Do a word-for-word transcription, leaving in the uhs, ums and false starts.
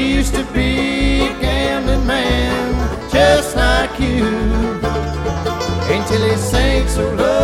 He used to be a gambling man just like you, until he sank so low